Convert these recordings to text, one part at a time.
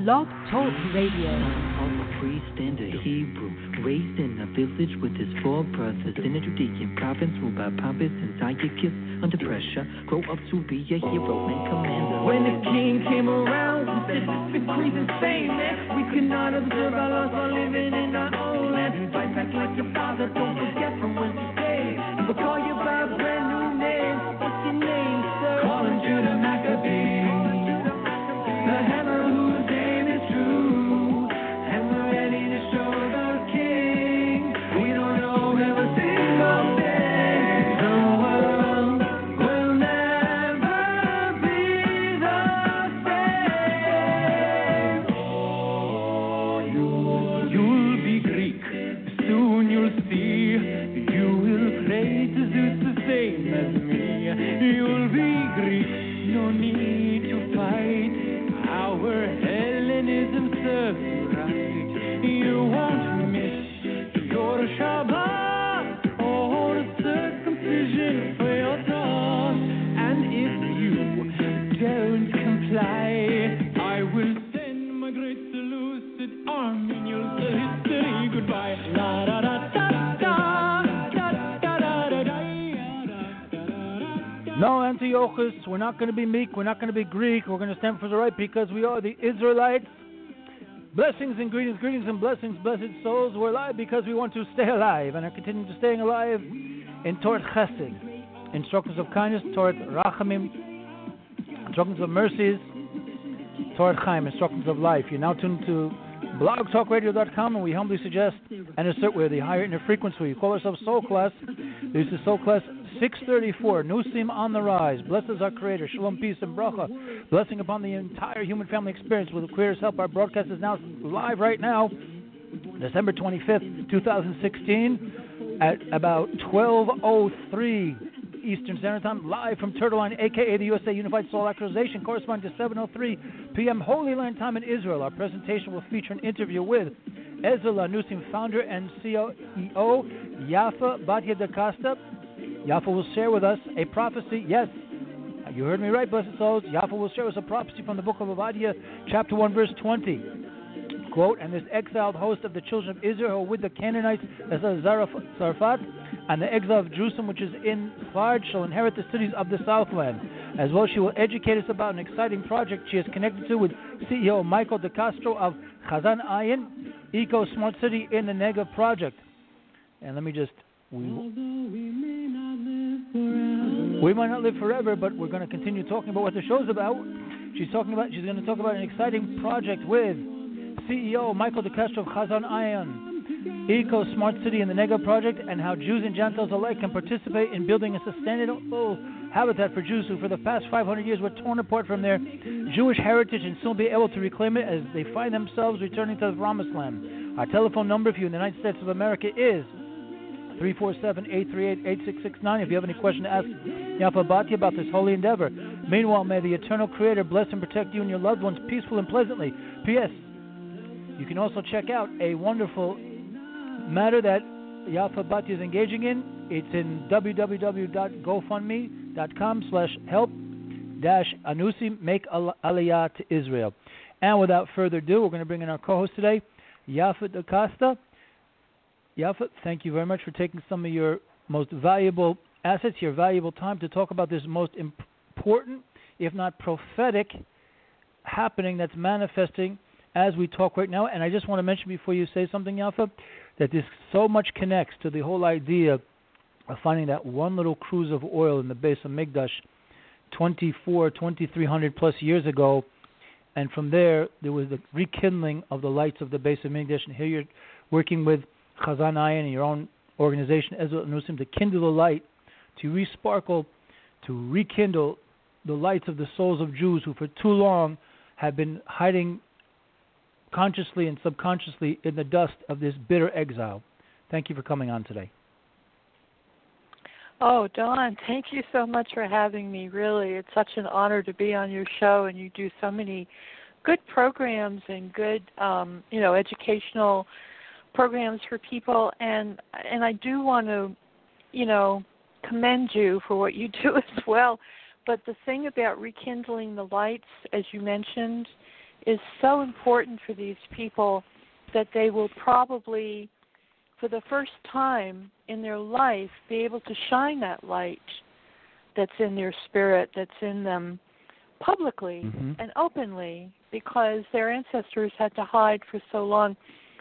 Blog Talk Radio. Son of a priest and a Hebrew, raised in a village with his four brothers in a Judean province, ruled by Pompous and Antiochus under pressure. Grow up to be a hero and commander. When the king came around, he said, increase in fame, man. We could not observe our loss while living in our own land. Fight back like your father, don't forget from whence you came. He will call you by a brand new name. What's your name, sir? Call him Judah Maccabee. The hammer whose name is true, and we're ready to show the king. We don't know every single day. The world will never be the same. Oh, you'll be Greek, soon you'll see. You will pray to Zeus the same as me. You'll be Greek, no need to fight. Our Hellenism serves you right. You won't miss your Shabbat or circumcision for your thoughts. And if you don't comply, I will send my great Seleucid army and you'll say goodbye. La da da da da da da da da da. No, Antiochus, we're not going to be meek, we're not going to be Greek, we're going to stand for the right because we are the Israelites. Blessings and greetings, greetings and blessings, blessed souls. We're alive because we want to stay alive and are continuing to staying alive in Torah Chesed, instructions of kindness, Torah Rachamim, instructions of mercies, Torah Chaim, instructions of life. You're now tuned to blogtalkradio.com, and we humbly suggest and assert we're the higher inner frequency. We call ourselves Soul Class. This is Soul Class 634, Nusim on the rise. Blesses our Creator. Shalom, peace, and bracha. Blessing upon the entire human family experience. With the Creator's help, our broadcast is now live right now, December 25th, 2016, at about 12:03 Eastern Standard Time, live from Turtle Line, a.k.a. the USA Unified Soul Actualization, corresponding to 7:03 p.m. Holy Land Time in Israel. Our presentation will feature an interview with Ezra Nusim, founder and CEO, Yafa Batya da Costa. Yafa will share with us a prophecy. Yes, you heard me right, blessed souls. Yafa will share with us a prophecy from the book of Obadiah, chapter 1, verse 20. Quote, and this exiled host of the children of Israel with the Canaanites, as Zarephath, and the exile of Jerusalem, which is in Sfard, shall inherit the cities of the Southland. As well, she will educate us about an exciting project she is connected to with CEO Michael DeCastro of Chazan Ayin, Eco Smart City in the Negev project. And let me just... We might not live forever, but we're going to continue talking about what the show's about. She's going to talk about an exciting project with CEO Michael DeCastro of Chazan Ayin, Eco Smart City in the Negev project, and how Jews and Gentiles alike can participate in building a sustainable habitat for Jews who for the past 500 years were torn apart from their Jewish heritage and soon be able to reclaim it as they find themselves returning to the Promised Land. Our telephone number, if you're in the United States of America, is 347-838-8669. If you have any question to ask Yafa Batya about this holy endeavor. Meanwhile, may the eternal Creator bless and protect you and your loved ones peaceful and pleasantly. P.S. You can also check out a wonderful matter that Yafa Batya is engaging in. It's in www.gofundme.com/help-anusim make aliyah to Israel. And without further ado, we're going to bring in our co-host today, Yafa da Costa. Yafa, thank you very much for taking some of your most valuable assets, your valuable time to talk about this most important, if not prophetic, happening that's manifesting as we talk right now. And I just want to mention before you say something, Yafa, that this so much connects to the whole idea of finding that one little cruse of oil in the base of Mikdash 2,300 plus years ago. And from there was the rekindling of the lights of the base of Mikdash. And here you're working with Chazan Ayin and your own organization, Ezra Nusim, to kindle the light, to resparkle, to rekindle the lights of the souls of Jews who for too long have been hiding consciously and subconsciously in the dust of this bitter exile. Thank you for coming on today. Oh, Don, thank you so much for having me. Really, it's such an honor to be on your show, and you do so many good programs and good, educational programs for people. And I do want to, commend you for what you do as well. But the thing about rekindling the lights, as you mentioned, is so important for these people that they will probably, for the first time in their life, be able to shine that light that's in their spirit, that's in them publicly and openly, because their ancestors had to hide for so long.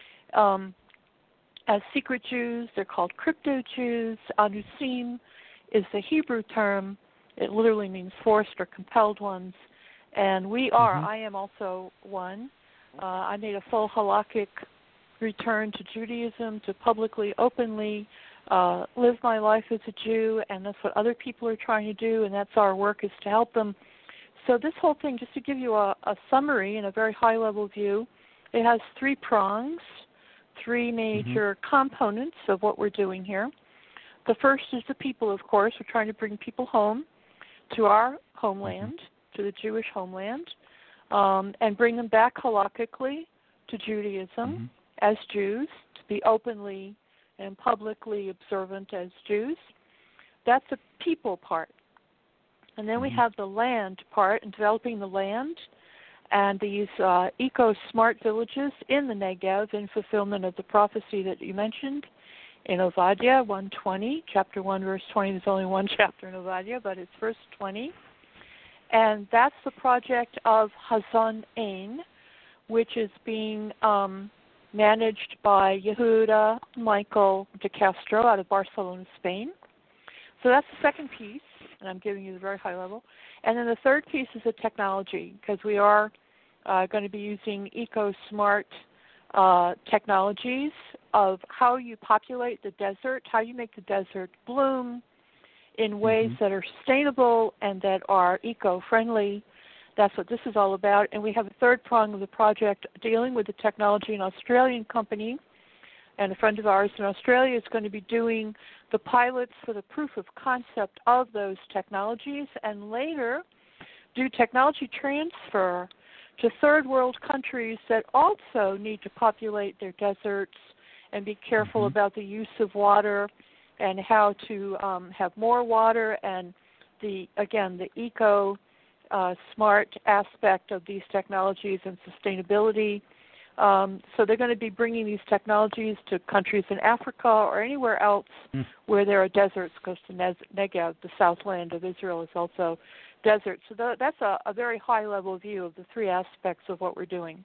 As secret Jews, they're called crypto Jews. Anusim is the Hebrew term. It literally means forced or compelled ones. And we are. I am also one. I made a full halakhic return to Judaism, to publicly, openly live my life as a Jew, and that's what other people are trying to do, and that's our work, is to help them. So this whole thing, just to give you a summary in a very high-level view, it has 3 prongs, 3 major components of what we're doing here. The first is the people, of course. We're trying to bring people home to our homeland, to the Jewish homeland, and bring them back halakhically to Judaism as Jews, to be openly and publicly observant as Jews. That's the people part. And then we have the land part, and developing the land and these eco-smart villages in the Negev in fulfillment of the prophecy that you mentioned in Ovadia 1:20, chapter 1, verse 20. There's only one chapter in Ovadia, but it's verse 20. And that's the project of Hazon Ein, which is being managed by Yehuda Michael de Castro out of Barcelona, Spain. So that's the second piece, and I'm giving you the very high level. And then the third piece is the technology, because we are going to be using eco-smart technologies of how you populate the desert, how you make the desert bloom in ways that are sustainable and that are eco-friendly. That's what this is all about. And we have a third prong of the project dealing with the technology. An Australian company and a friend of ours in Australia is going to be doing the pilots for the proof of concept of those technologies, and later do technology transfer to third world countries that also need to populate their deserts and be careful about the use of water and how to have more water, and the eco smart aspect of these technologies and sustainability. So they're going to be bringing these technologies to countries in Africa or anywhere else where there are deserts, because the Negev, the southland of Israel, is also desert. So that's a very high-level view of the 3 aspects of what we're doing.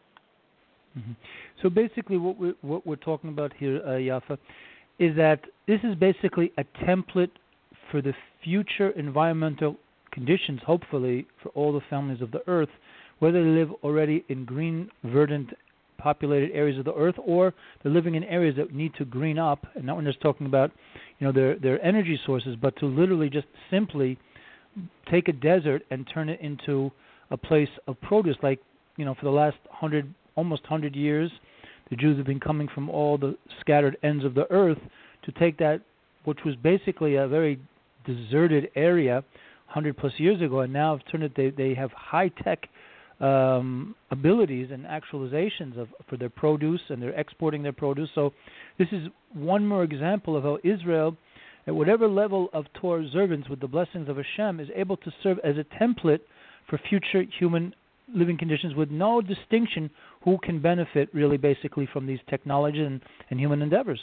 So basically what we're talking about here, Yafa, is that this is basically a template for the future environmental conditions, hopefully, for all the families of the earth, whether they live already in green, verdant, populated areas of the earth, or they're living in areas that need to green up. And not when just talking about, their energy sources, but to literally just simply take a desert and turn it into a place of produce. Like, for the last almost 100 years, the Jews have been coming from all the scattered ends of the earth to take that, which was basically a very deserted area 100 plus years ago, and now have turned it. They have high-tech abilities and actualizations for their produce, and they're exporting their produce. So this is one more example of how Israel, at whatever level of Torah observance with the blessings of Hashem, is able to serve as a template for future human living conditions with no distinction who can benefit really basically from these technologies and human endeavors.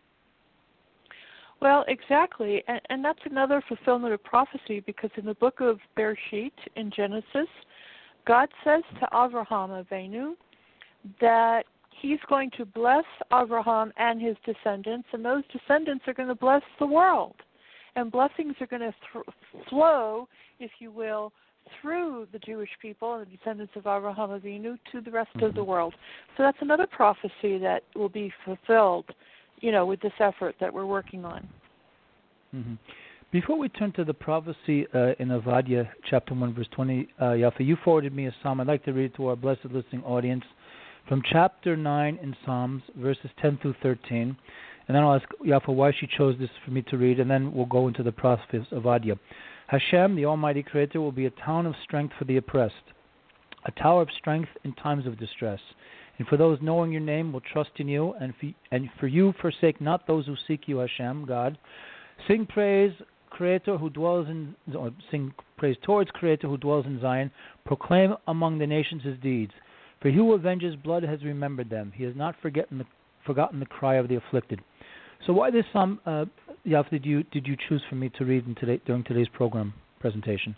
Well, exactly, and that's another fulfillment of prophecy, because in the book of Bereshit in Genesis, God says to Avraham Avinu that he's going to bless Avraham and his descendants, and those descendants are going to bless the world. And blessings are going to flow, if you will, through the Jewish people and the descendants of Avraham Avinu to the rest of the world. So that's another prophecy that will be fulfilled, with this effort that we're working on. Before we turn to the prophecy in Ovadia, chapter 1, verse 20, Yafa, you forwarded me a psalm. I'd like to read it to our blessed listening audience from chapter 9 in Psalms, verses 10 through 13. And then I'll ask Yafa why she chose this for me to read, and then we'll go into the prophecy of Ovadia. Hashem, the Almighty Creator, will be a town of strength for the oppressed, a tower of strength in times of distress. And for those knowing your name will trust in you, and for you forsake not those who seek you, Hashem, God. Sing praise Creator who dwells in, or sing praise towards Creator who dwells in Zion. Proclaim among the nations his deeds. For he who avenges blood has remembered them. He has not forgotten the cry of the afflicted. So why this psalm, Yafa, did you choose for me to read during today's program presentation?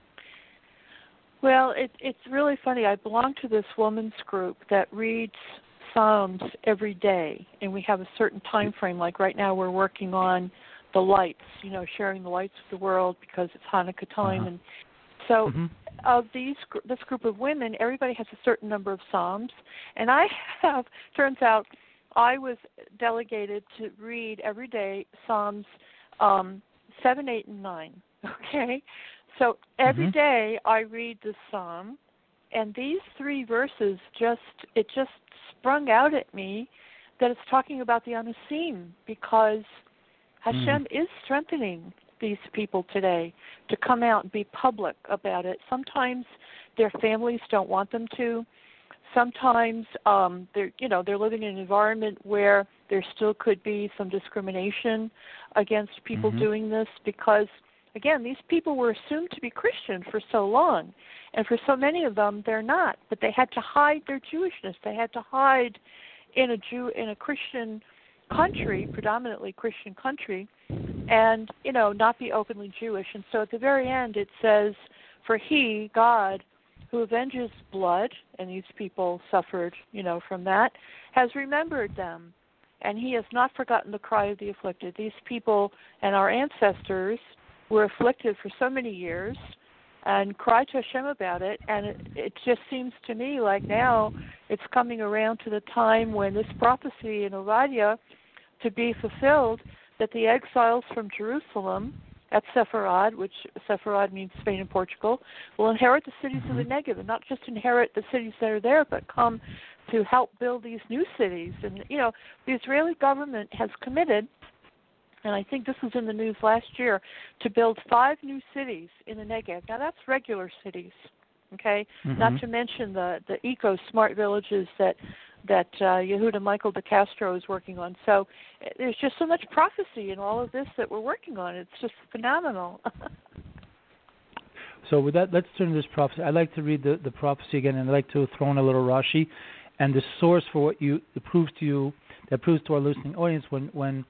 Well, it's really funny. I belong to this women's group that reads Psalms every day, and we have a certain time frame. Like right now, we're working on the lights, sharing the lights with the world because it's Hanukkah time, and so of this group of women, everybody has a certain number of Psalms, and turns out, I was delegated to read every day Psalms 7, 8, and 9. Okay. So every day I read the psalm, and these 3 verses just sprung out at me that it's talking about the Anasim, because Hashem is strengthening these people today to come out and be public about it. Sometimes their families don't want them to. Sometimes they're living in an environment where there still could be some discrimination against people doing this, because again, these people were assumed to be Christian for so long, and for so many of them, they're not. But they had to hide their Jewishness. They had to hide in a Christian country, predominantly Christian country, and not be openly Jewish. And so at the very end, it says, "For He, God, who avenges blood," and these people suffered, from that, "has remembered them, and He has not forgotten the cry of the afflicted." These people and our ancestors were afflicted for so many years and cried to Hashem about it, and it just seems to me like now it's coming around to the time when this prophecy in Obadiah to be fulfilled, that the exiles from Jerusalem at Sepharad, which Sepharad means Spain and Portugal, will inherit the cities of the Negev, and not just inherit the cities that are there, but come to help build these new cities. And, the Israeli government has committed, and I think this was in the news last year, to build 5 new cities in the Negev. Now, that's regular cities, okay? Not to mention the eco-smart villages that Yehuda Michael de Castro is working on. So there's just so much prophecy in all of this that we're working on. It's just phenomenal. So with that, let's turn to this prophecy. I'd like to read the prophecy again, and I'd like to throw in a little Rashi, and the source for what that proves to our listening audience when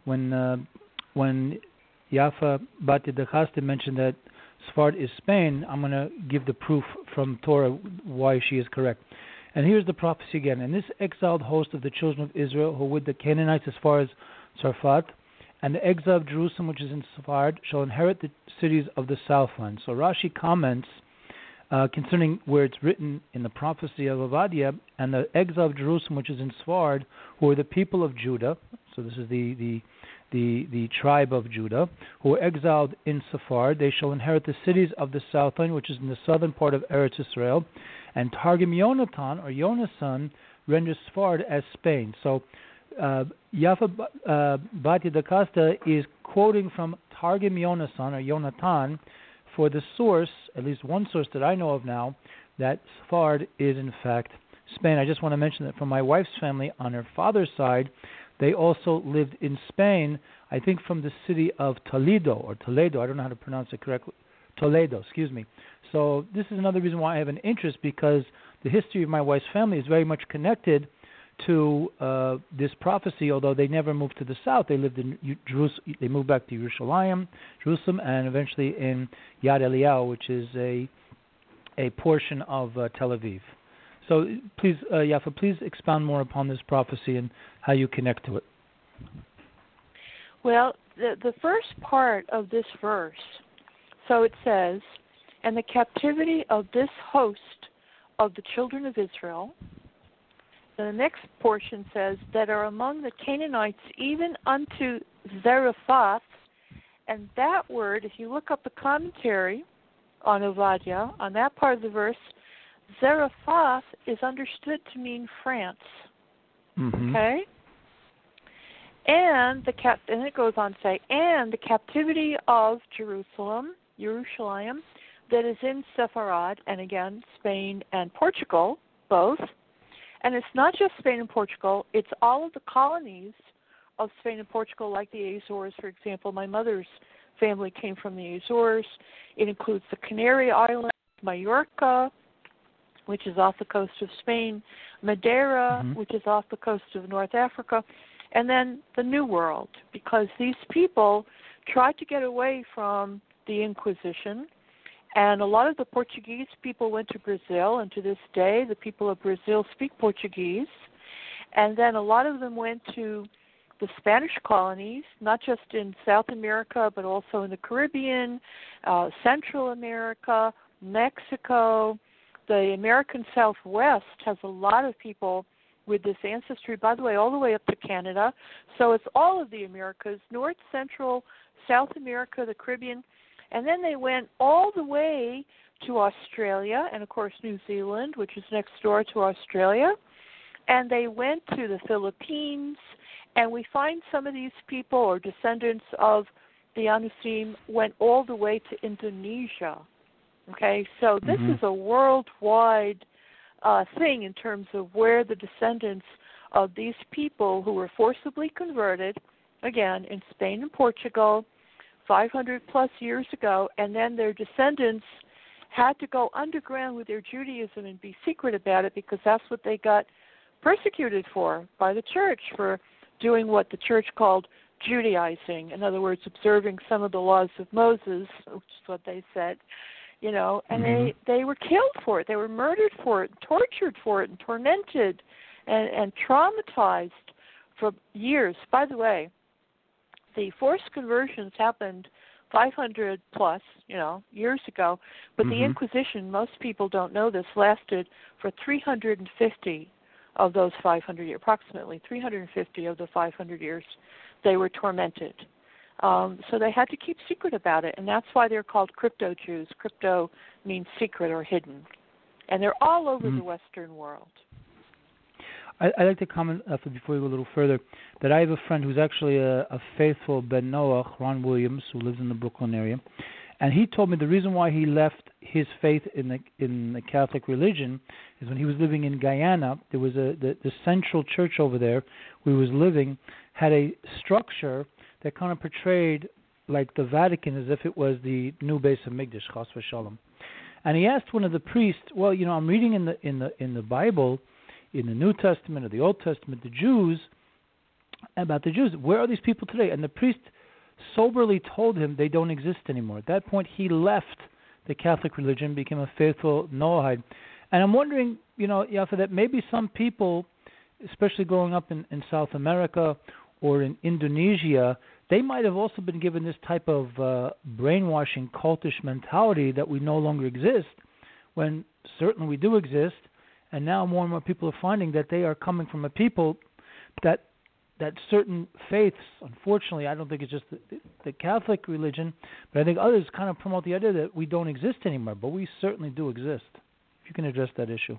Yafa Batya de Chassid mentioned that Sfard is Spain, I'm going to give the proof from Torah why she is correct. And here's the prophecy again. And this exiled host of the children of Israel, who with the Canaanites as far as Sarfat, and the exile of Jerusalem, which is in Sfard, shall inherit the cities of the southland. So Rashi comments concerning where it's written in the prophecy of Obadiah, and the exile of Jerusalem, which is in Sfard, who are the people of Judah. So this is the tribe of Judah, who are exiled in Sfard. They shall inherit the cities of the southland, which is in the southern part of Eretz Israel. And Targum Yonatan, or Yonasan, renders Sfard as Spain. So Yafa Batya de Castro is quoting from Targum Yonasan, or Yonatan, for the source, at least one source that I know of now, that Sfard is in fact Spain. I just want to mention that from my wife's family, on her father's side, they also lived in Spain, I think from the city of Toledo, I don't know how to pronounce it correctly. Toledo, excuse me. So this is another reason why I have an interest, because the history of my wife's family is very much connected to this prophecy, although they never moved to the south. They lived in Jerusalem. They moved back to Jerusalem, and eventually in Yad Eliyahu, which is a portion of Tel Aviv. So please, Yafa, please expound more upon this prophecy and how you connect to it. Well, the first part of this verse, so it says, "And the captivity of this host of the children of Israel," and the next portion says, "that are among the Canaanites, even unto Zarephath." And that word, if you look up the commentary on Obadiah, on that part of the verse, Zarephath is understood to mean France. Okay? And and it goes on to say, "And the captivity of Jerusalem, that is in Sepharad," and again, Spain and Portugal, both. And it's not just Spain and Portugal, it's all of the colonies of Spain and Portugal, like the Azores, for example. My mother's family came from the Azores. It includes the Canary Islands, Mallorca, which is off the coast of Spain, Madeira, which is off the coast of North Africa, and then the New World, because these people tried to get away from the Inquisition, and a lot of the Portuguese people went to Brazil, and to this day the people of Brazil speak Portuguese, and then a lot of them went to the Spanish colonies, not just in South America, but also in the Caribbean, Central America, Mexico. The American Southwest has a lot of people with this ancestry, by the way, all the way up to Canada. So it's all of the Americas, North, Central, South America, the Caribbean. And then they went all the way to Australia and, of course, New Zealand, which is next door to Australia. And they went to the Philippines. And we find some of these people or descendants of the Anusim went all the way to Indonesia. Okay, so this is a worldwide thing in terms of where the descendants of these people who were forcibly converted, again, in Spain and Portugal, 500 plus years ago, and then their descendants had to go underground with their Judaism and be secret about it because that's what they got persecuted for by the church, for doing what the church called Judaizing. In other words, observing some of the laws of Moses, which is what they said, you know, and they were killed for it. They were murdered for it, tortured for it, and tormented and traumatized for years. By the way, the forced conversions happened 500 plus, years ago, but the Inquisition, most people don't know this, lasted for 350 of those 500 years, approximately 350 of the 500 years. They were tormented. So they had to keep secret about it, and that's why they're called crypto-Jews. Crypto means secret or hidden. And they're all over the Western world. I'd like to comment, before we go a little further, that I have a friend who's actually a faithful Ben Noach, Ron Williams, who lives in the Brooklyn area. And he told me the reason why he left his faith in the Catholic religion is when he was living in Guyana, there was the central church over there where he was living had a structure that kind of portrayed like the Vatican as if it was the new Beis Hamikdash, Chas v'Shalom. And he asked one of the priests, well, I'm reading in the Bible, in the New Testament or the Old Testament, about the Jews. Where are these people today? And the priest soberly told him they don't exist anymore. At that point, he left the Catholic religion, became a faithful Noahide. And I'm wondering, Yafa, that maybe some people, especially growing up in South America or in Indonesia, they might have also been given this type of brainwashing, cultish mentality that we no longer exist, when certainly we do exist. And now more and more people are finding that they are coming from a people that certain faiths, unfortunately, I don't think it's just the Catholic religion, but I think others kind of promote the idea that we don't exist anymore, but we certainly do exist. If you can address that issue.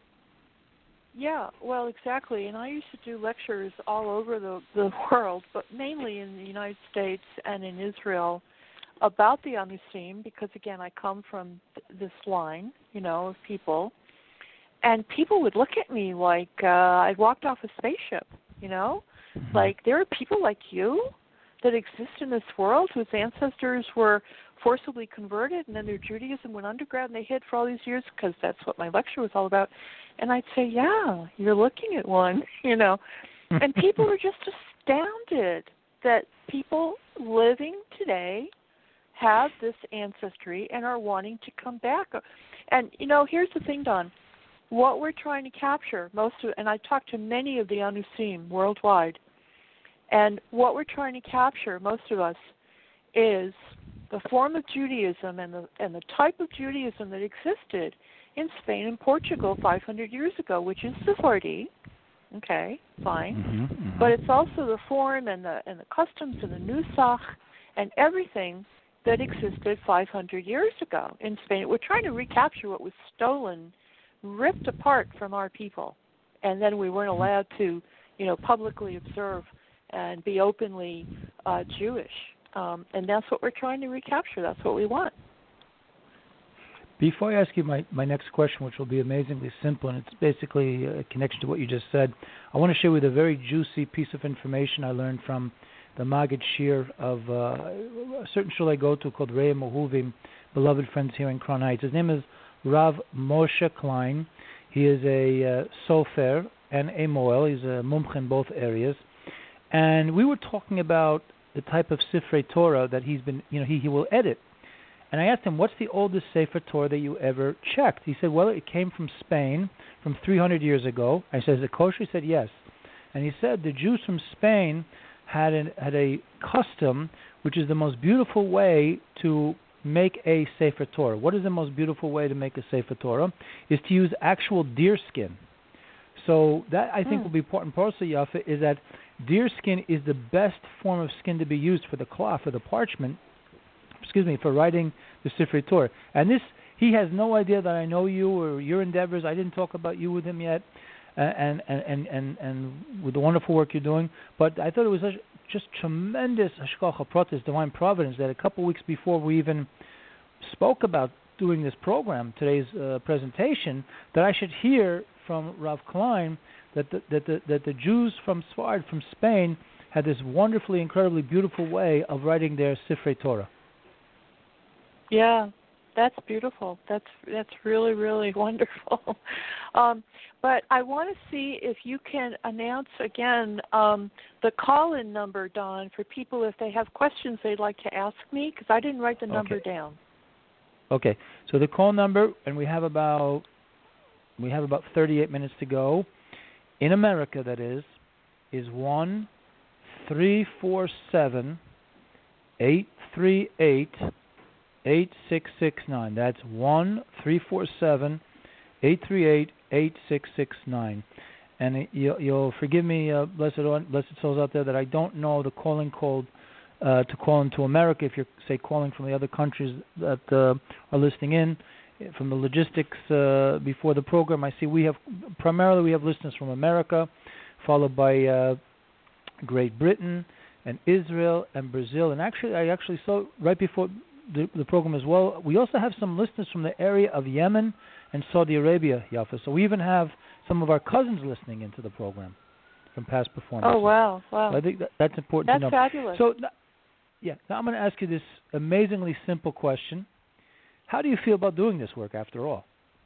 Yeah, well, exactly. And I used to do lectures all over the world, but mainly in the United States and in Israel, about the Anusim, because, again, I come from this line, of people. And people would look at me like I'd walked off a spaceship, Like, there are people like you that exist in this world whose ancestors were forcibly converted, and then their Judaism went underground and they hid for all these years, because that's what my lecture was all about. And I'd say, yeah, you're looking at one, And people were just astounded that people living today have this ancestry and are wanting to come back. And, here's the thing, Don. What we're trying to capture, and I talked to many of the Anusim worldwide, and what we're trying to capture, most of us, is the form of Judaism and the type of Judaism that existed in Spain and Portugal 500 years ago, which is Sephardi. Okay, fine. But it's also the form and the customs and the Nusach and everything that existed 500 years ago in Spain. We're trying to recapture what was stolen, ripped apart from our people, and then we weren't allowed to, publicly observe and be openly Jewish. And that's what we're trying to recapture. That's what we want. Before I ask you my next question, which will be amazingly simple, and it's basically a connection to what you just said, I want to share with you a very juicy piece of information I learned from the Maggid Shir of a certain shul I go to called Re'eh Mohuvim, beloved friends here in Crown Heights. His name is Rav Moshe Klein. He is a sofer and a moel. He's a mumch in both areas. And we were talking about the type of Sifrei Torah that he will edit. And I asked him, what's the oldest Sefer Torah that you ever checked? He said, well, it came from Spain from 300 years ago. I said, is it kosher? He said, yes. And he said the Jews from Spain had a custom, which is the most beautiful way to make a Sefer Torah. What is the most beautiful way to make a Sefer Torah? Is to use actual deer skin. So that, I think, will be important. Parsa Yafa is that deer skin is the best form of skin to be used for the cloth, for the parchment, for writing the Sifrei Torah. And this, he has no idea that I know you or your endeavors. I didn't talk about you with him yet, and with the wonderful work you're doing. But I thought it was just tremendous hashgacha pratis, divine providence, that a couple weeks before we even spoke about doing this program, today's presentation, that I should hear from Rav Klein that the Jews from Sfard, from Spain, had this wonderfully, incredibly beautiful way of writing their Sifrei Torah. Yeah, that's beautiful. That's really, really wonderful. But I want to see if you can announce again the call-in number, Don, for people if they have questions they'd like to ask me, because I didn't write the number down. Okay, so the call number, and we have about 38 minutes to go. In America, that is 1-347-838-8669. That's 1-347-838-8669. And you'll forgive me, blessed souls out there, that I don't know the calling code to call into America. If you're, say, calling from the other countries that are listening in, from the logistics before the program, I see we have listeners from America, followed by Great Britain and Israel and Brazil. And actually, I saw right before the program as well, we also have some listeners from the area of Yemen and Saudi Arabia, Yafa. So we even have some of our cousins listening into the program from past performances. Oh, wow. So I think that's important to know. That's fabulous. So, now I'm going to ask you this amazingly simple question. How do you feel about doing this work after all?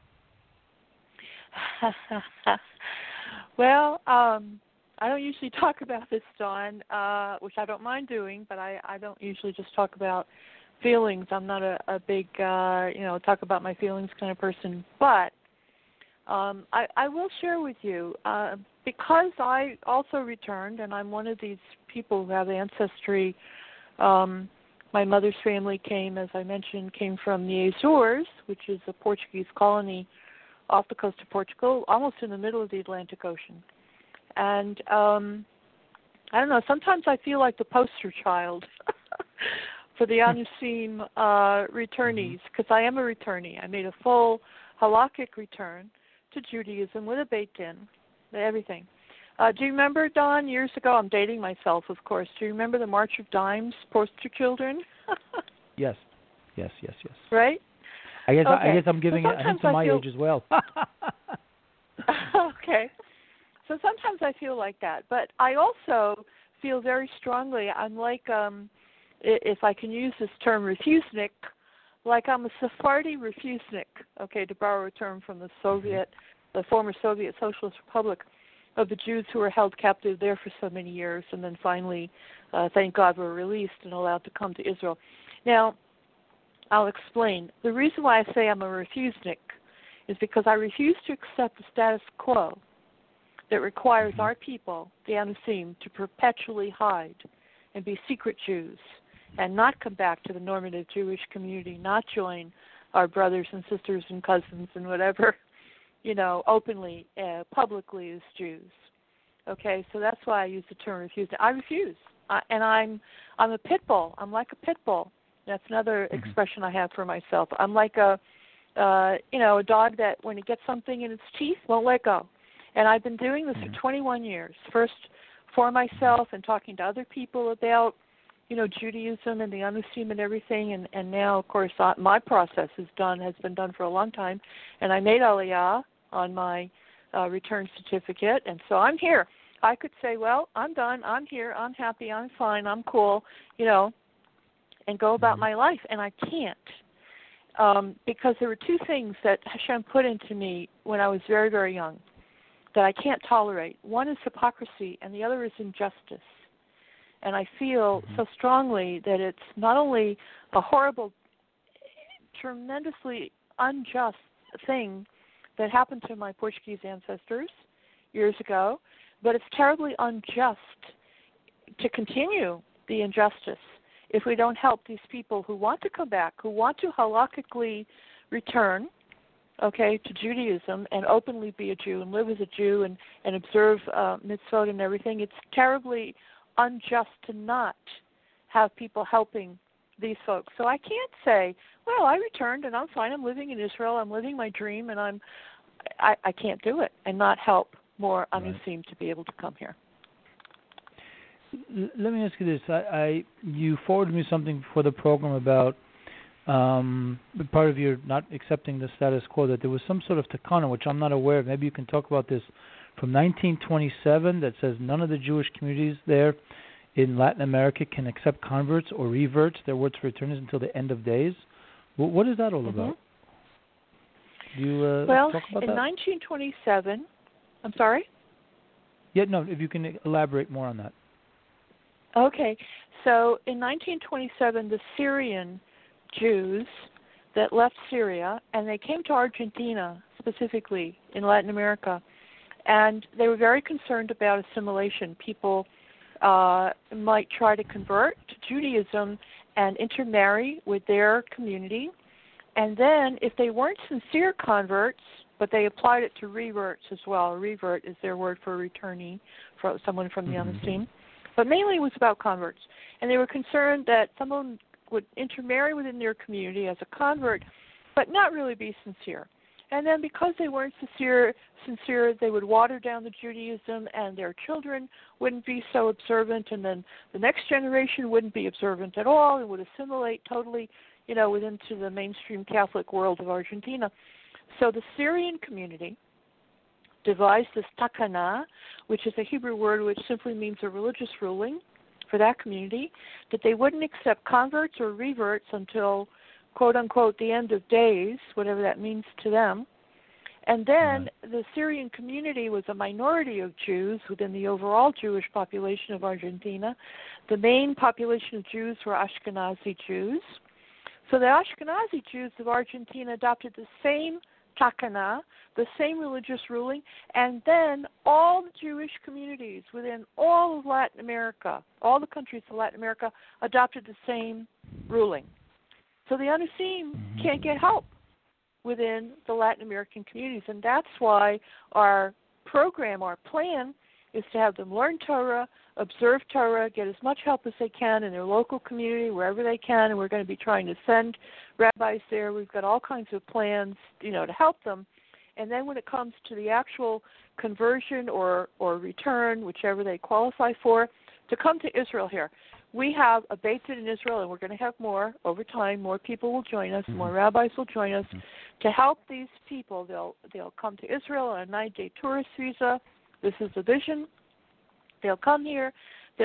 Well, I don't usually talk about this, Don, which I don't mind doing, but I don't usually just talk about feelings. I'm not a big, talk about my feelings kind of person. But I will share with you, because I also returned, and I'm one of these people who have ancestry. My mother's family came from the Azores, which is a Portuguese colony off the coast of Portugal, almost in the middle of the Atlantic Ocean. And I don't know, sometimes I feel like the poster child for the Anusim returnees, because I am a returnee. I made a full halakhic return to Judaism with a Beit Din, everything. Do you remember, Don, years ago, I'm dating myself, of course, do you remember the March of Dimes, poster children? Yes. Right? I guess I'm giving a hint to my age as well. Okay. So sometimes I feel like that. But I also feel very strongly, I'm like, if I can use this term, refusnik, like I'm a Sephardi refusnik, okay, to borrow a term from the former Soviet Socialist Republic, of the Jews who were held captive there for so many years, and then finally, thank God, were released and allowed to come to Israel. Now, I'll explain. The reason why I say I'm a refusnik is because I refuse to accept the status quo that requires our people, the Anusim, to perpetually hide and be secret Jews and not come back to the normative Jewish community, not join our brothers and sisters and cousins and whatever, openly, publicly as Jews. Okay, so that's why I use the term refuse. I refuse, and I'm a pit bull. I'm like a pit bull. That's another expression I have for myself. I'm like a dog that when it gets something in its teeth won't let go. And I've been doing this for 21 years. First for myself and talking to other people about, Judaism and the Anusim and everything. And now, of course, my process has been done for a long time. And I made Aliyah on my return certificate. And so I'm here. I could say, well, I'm done. I'm here. I'm happy. I'm fine. I'm cool, and go about my life. And I can't. because there were two things that Hashem put into me when I was very, very young that I can't tolerate. One is hypocrisy, and the other is injustice. And I feel so strongly that it's not only a horrible, tremendously unjust thing that happened to my Portuguese ancestors years ago, but it's terribly unjust to continue the injustice if we don't help these people who want to come back, who want to halakhically return, to Judaism and openly be a Jew and live as a Jew and observe mitzvot and everything. It's terribly unjust to not have people helping these folks. So I can't say, well, I returned and I'm fine. I'm living in Israel. I'm living my dream, and I can't do it and not help more Anusim to be able to come here. Let me ask you this. You forwarded me something for the program about part of your not accepting the status quo, that there was some sort of takana, which I'm not aware of. Maybe you can talk about this, from 1927, that says none of the Jewish communities there in Latin America can accept converts or reverts, their words for returnees, until the end of days. What is that all about? Do you talk about in that? 1927, I'm sorry? Yeah, no, if you can elaborate more on that. Okay, so in 1927, the Syrian Jews that left Syria, and they came to Argentina, specifically in Latin America, and they were very concerned about assimilation. People might try to convert to Judaism and intermarry with their community, and then if they weren't sincere converts, but they applied it to reverts as well. A revert is their word for returnee, for someone from the Anusim. But mainly it was about converts. And they were concerned that someone would intermarry within their community as a convert, but not really be sincere. And then because they weren't sincere, they would water down the Judaism, and their children wouldn't be so observant, and then the next generation wouldn't be observant at all and would assimilate totally, within to the mainstream Catholic world of Argentina. So the Syrian community devised this takana, which is a Hebrew word which simply means a religious ruling for that community, that they wouldn't accept converts or reverts until, quote unquote, the end of days, whatever that means to them. And then the Syrian community was a minority of Jews within the overall Jewish population of Argentina. The main population of Jews were Ashkenazi Jews. So the Ashkenazi Jews of Argentina adopted the same takana, the same religious ruling, and then all the Jewish communities within all of Latin America, all the countries of Latin America, adopted the same ruling. So the Anusim can't get help within the Latin American communities, and that's why our program, our plan, is to have them learn Torah, observe Torah, get as much help as they can in their local community, wherever they can, and we're going to be trying to send rabbis there. We've got all kinds of plans, to help them. And then when it comes to the actual conversion or return, whichever they qualify for, to come to Israel here. We have a Beit Din in Israel, and we're going to have more over time. More people will join us. More rabbis will join us to help these people. They'll come to Israel on a 9-day tourist visa. This is the vision. They'll come here. They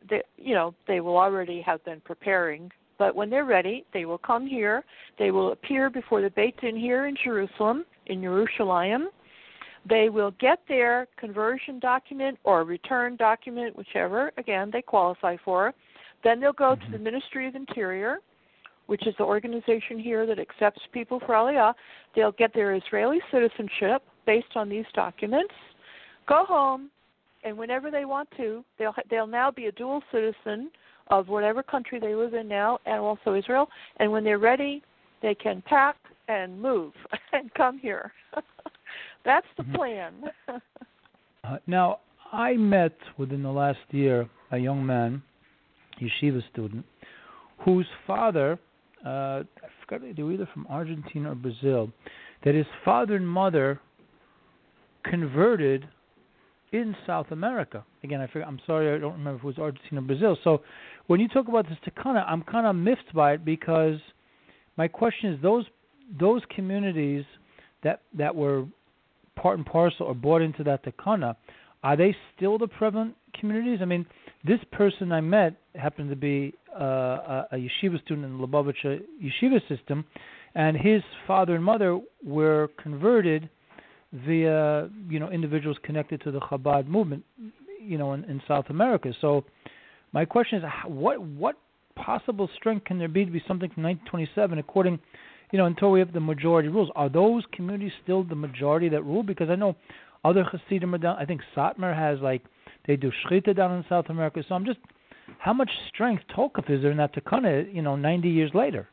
will already have been preparing, but when they're ready, they will come here. They will appear before the Beit Din here in Jerusalem, in Yerushalayim. They will get their conversion document or return document, whichever, again, they qualify for. Then they'll go to the Ministry of Interior, which is the organization here that accepts people for Aliyah. They'll get their Israeli citizenship based on these documents, go home, and whenever they want to, they'll now be a dual citizen of whatever country they live in now, and also Israel. And when they're ready, they can pack and move and come here. That's the plan. Now, I met within the last year a young man, yeshiva student, whose father, I forgot, they were either from Argentina or Brazil, that his father and mother converted in South America. Again, I'm sorry, I don't remember if it was Argentina or Brazil. So when you talk about this takana, I'm kind of miffed by it, because my question is, those communities that were part and parcel or bought into that takana, are they still the prevalent communities? I mean, this person I met happened to be a yeshiva student in the Lubavitcher yeshiva system, and his father and mother were converted via, individuals connected to the Chabad movement, in South America. So my question is, what possible strength can there be to be something from 1927 according, until we have the majority rules? Are those communities still the majority that rule? Because I know other Hasidim are down. I think Satmar has, they do Shechita down in South America. So I'm just, how much strength Tokef is there in that Takana, 90 years later?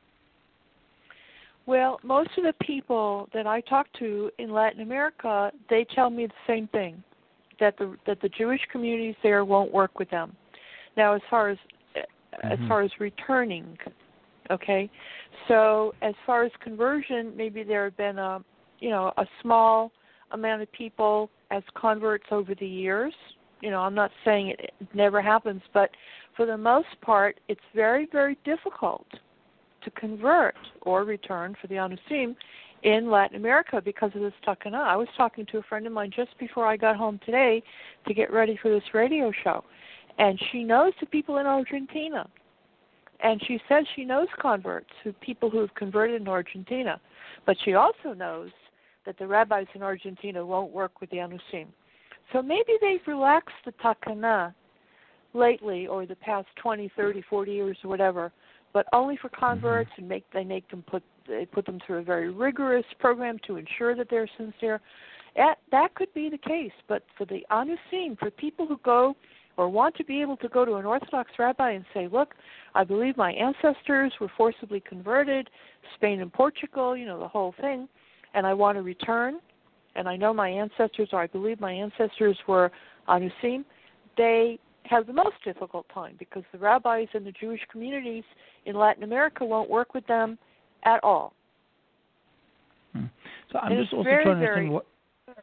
Well, most of the people that I talk to in Latin America, they tell me the same thing, that the Jewish communities there won't work with them. Now, as far as returning, okay, so as far as conversion, maybe there have been a small amount of people as converts over the years. I'm not saying it never happens, but for the most part, it's very, very difficult to convert or return for the Anusim in Latin America because of this takana. I was talking to a friend of mine just before I got home today to get ready for this radio show, and she knows the people in Argentina, and she says she knows converts, people who have converted in Argentina, but she also knows that the rabbis in Argentina won't work with the Anusim. So maybe they've relaxed the takana lately, or the past 20, 30, 40 years or whatever, but only for converts, and they put them through a very rigorous program to ensure that they're sincere. That could be the case, but for the Anusim, for people who go or want to be able to go to an Orthodox rabbi and say, look, I believe my ancestors were forcibly converted, Spain and Portugal, the whole thing, and I want to return, and I know my ancestors, or I believe my ancestors were Anusim, they have the most difficult time because the rabbis and the Jewish communities in Latin America won't work with them at all. So I'm just also trying to understand what.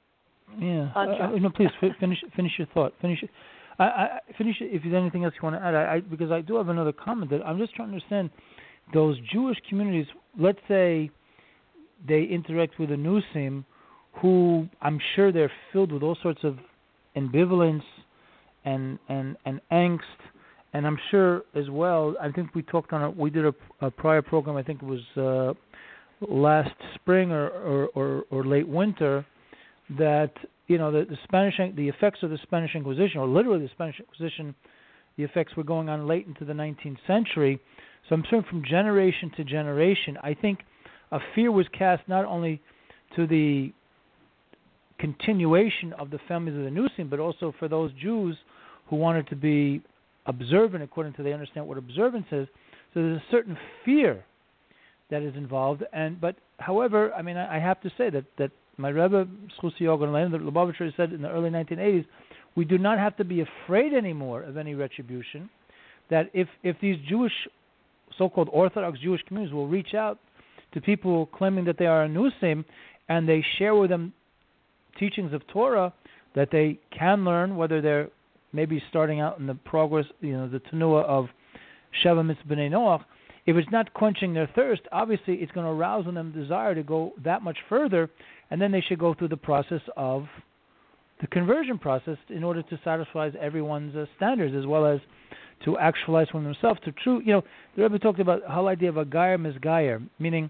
Yeah. No, please finish your thought. Finish it. Finish it if there's anything else you want to add. Because I do have another comment that I'm just trying to understand those Jewish communities. Let's say they interact with the Nusim, who I'm sure they're filled with all sorts of ambivalence and angst, and I'm sure as well, I think we talked on we did a prior program, I think it was last spring or late winter, that the effects of the Spanish Inquisition, or literally the Spanish Inquisition, the effects were going on late into the 19th century. So I'm saying from generation to generation, I think a fear was cast not only to the continuation of the families of the Nusim, but also for those Jews who wanted to be observant according to they understand what observance is. So there's a certain fear that is involved. But however, I mean, I have to say that my Rebbe, Schusi Yogan Lein, the Lubavitcher, said in the early 1980s, we do not have to be afraid anymore of any retribution, that if these Jewish, so-called Orthodox Jewish communities will reach out to people claiming that they are Anusim, and they share with them teachings of Torah that they can learn, whether they're maybe starting out in the progress, the Tenuah of Sheva Mitzvah B'nai Noach, if it's not quenching their thirst, obviously it's going to arouse in them desire to go that much further, and then they should go through the process of the conversion process in order to satisfy everyone's standards, as well as to actualize from themselves to true. The Rebbe talked about the whole idea of a gayer misgayer, meaning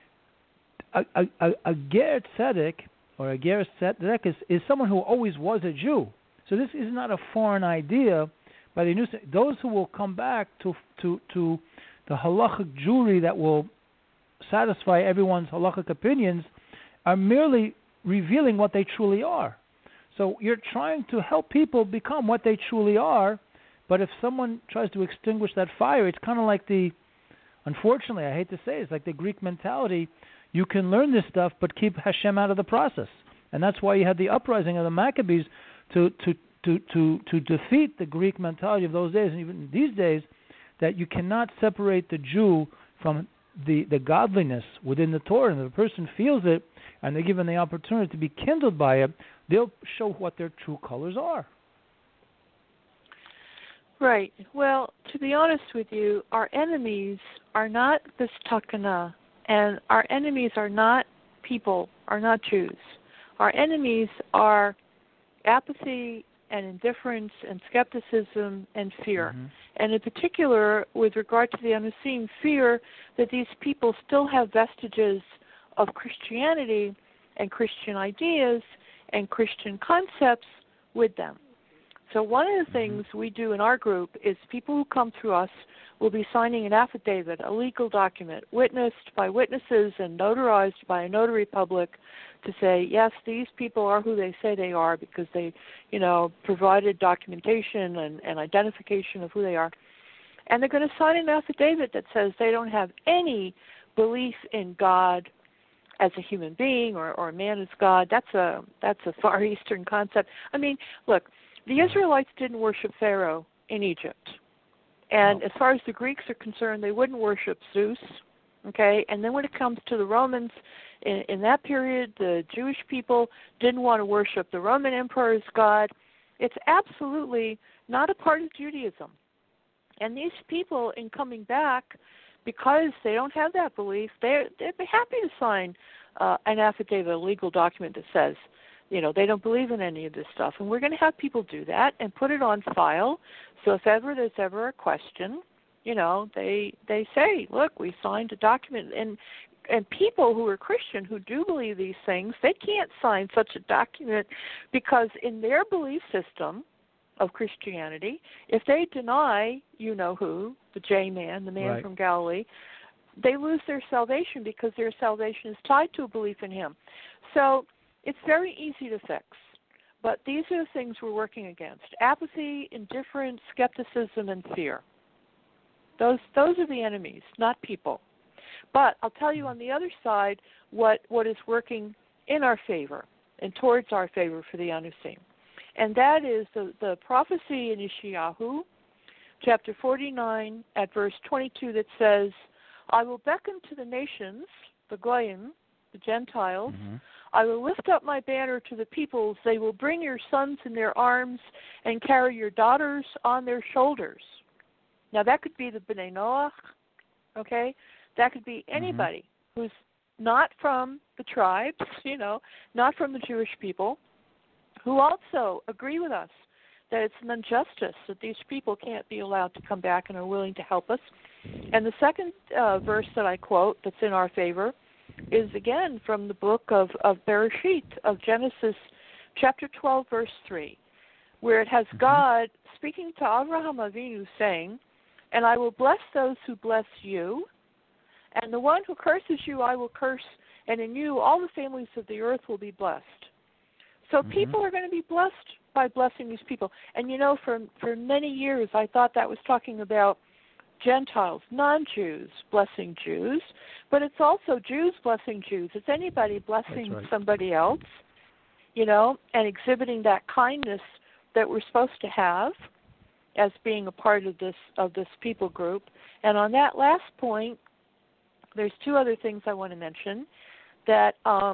a ger tzedek or a ger tzedek is someone who always was a Jew. So this is not a foreign idea by the new. Those who will come back to the halachic Jewry that will satisfy everyone's halachic opinions are merely revealing what they truly are. So you're trying to help people become what they truly are, but if someone tries to extinguish that fire, it's kind of like unfortunately, I hate to say it, it's like the Greek mentality. You can learn this stuff, but keep Hashem out of the process. And that's why you had the uprising of the Maccabees to defeat the Greek mentality of those days, and even these days, that you cannot separate the Jew from the godliness within the Torah. And if a person feels it, and they're given the opportunity to be kindled by it, they'll show what their true colors are. Right. Well, to be honest with you, our enemies are not this takana, and our enemies are not people, are not Jews. Our enemies are apathy and indifference and skepticism and fear. And in particular, with regard to the Anusim, fear that these people still have vestiges of Christianity and Christian ideas and Christian concepts with them. So one of the things we do in our group is people who come through us will be signing an affidavit, a legal document, witnessed by witnesses and notarized by a notary public to say, yes, these people are who they say they are because they, provided documentation and identification of who they are. And they're going to sign an affidavit that says they don't have any belief in God as a human being or man as God. That's a Far Eastern concept. I mean, look, the Israelites didn't worship Pharaoh in Egypt. And as far as the Greeks are concerned, they wouldn't worship Zeus, okay? And then when it comes to the Romans, in that period, the Jewish people didn't want to worship the Roman emperor's God. It's absolutely not a part of Judaism. And these people, in coming back, because they don't have that belief, they'd be happy to sign an affidavit, a legal document that says, they don't believe in any of this stuff. And we're going to have people do that and put it on file. So if ever there's ever a question, they say, look, we signed a document. And people who are Christian who do believe these things, they can't sign such a document because in their belief system of Christianity, if they deny you-know-who, the J-man, the man from Galilee, they lose their salvation because their salvation is tied to a belief in him. So it's very easy to fix. But these are the things we're working against: apathy, indifference, skepticism, and fear. Those are the enemies, not people. But I'll tell you on the other side what is working in our favor and towards our favor for the Anusim. And that is the prophecy in Yeshayahu, chapter 49, at verse 22, that says, I will beckon to the nations, the Goyim, the Gentiles. I will lift up my banner to the peoples. They will bring your sons in their arms and carry your daughters on their shoulders. Now, that could be the B'nai Noach, okay? That could be anybody who's not from the tribes, not from the Jewish people, who also agree with us that it's an injustice that these people can't be allowed to come back and are willing to help us. And the second verse that I quote that's in our favor is, again, from the book of Bereshit, of Genesis, chapter 12, verse 3, where it has God speaking to Avraham Avinu saying, and I will bless those who bless you, and the one who curses you I will curse, and in you all the families of the earth will be blessed. So people are going to be blessed by blessing these people. And, for many years I thought that was talking about Gentiles, non-Jews blessing Jews, but it's also Jews blessing Jews. It's anybody blessing somebody else, and exhibiting that kindness that we're supposed to have as being a part of this people group. And on that last point, there's two other things I want to mention. That